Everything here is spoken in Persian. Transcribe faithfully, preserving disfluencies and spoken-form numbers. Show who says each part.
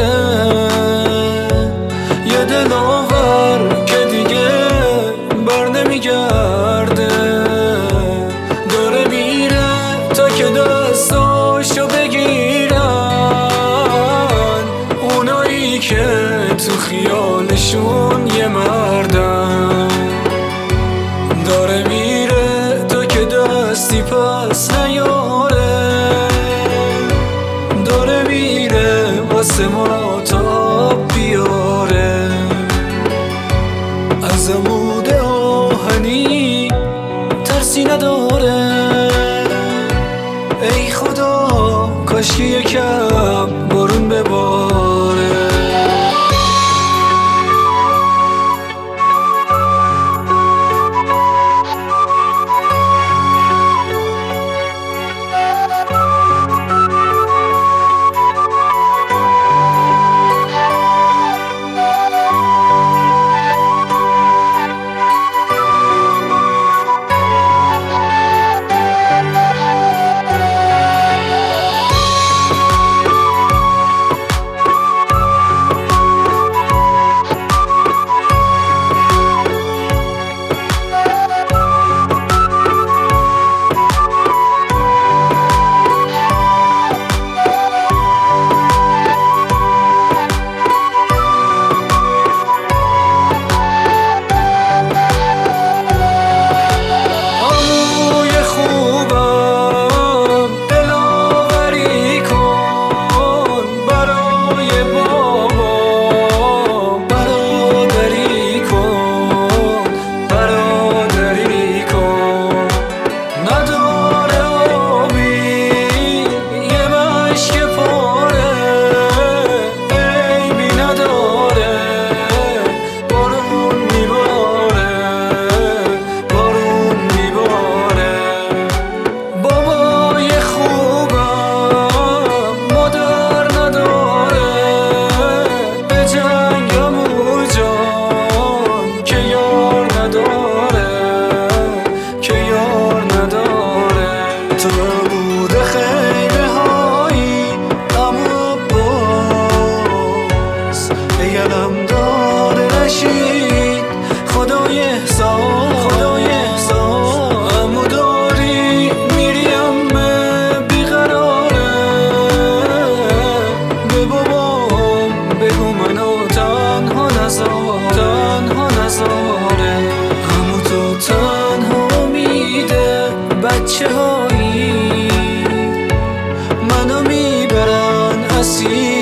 Speaker 1: یه دلاور که دیگه بر نمیگرده، داره میره تا که دستاشو بگیرن اونایی که تو خیالشون یه مردن. داره میره تا که دستی پس نیاره، داره میره واسه ما تا بیاره. از عمود آهنی ترسی نداره، ای خدا کاش یکم بارون بباره. یادم داره رشید خدای احسان، خدای احسان. امو داری میریم بیقراره، به بابام بگو منو تنها نذار، تنها نذاره. امو تو تنها میده بچه هایی منو میبرن اسیر.